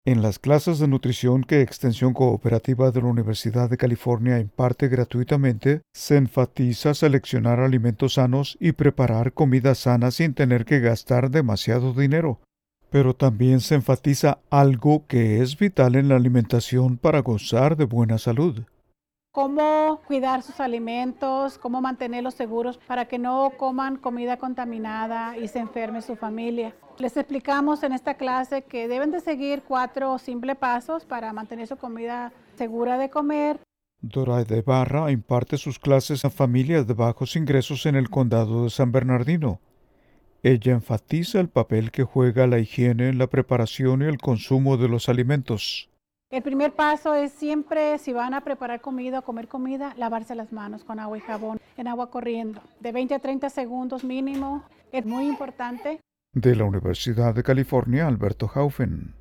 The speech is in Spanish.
En las clases de nutrición que Extensión Cooperativa de la Universidad de California imparte gratuitamente, se enfatiza seleccionar alimentos sanos y preparar comida sana sin tener que gastar demasiado dinero. Pero también se enfatiza algo que es vital en la alimentación para gozar de buena salud. Cómo cuidar sus alimentos, cómo mantenerlos seguros para que no coman comida contaminada y se enferme su familia. Les explicamos en esta clase que deben de seguir 4 simples pasos para mantener su comida segura de comer. Doraida Barra imparte sus clases a familias de bajos ingresos en el condado de San Bernardino. Ella enfatiza el papel que juega la higiene en la preparación y el consumo de los alimentos. El primer paso es siempre, si van a preparar comida o comer comida, lavarse las manos con agua y jabón, en agua corriendo, de 20 a 30 segundos mínimo. Es muy importante. De la Universidad de California, Alberto Haufen.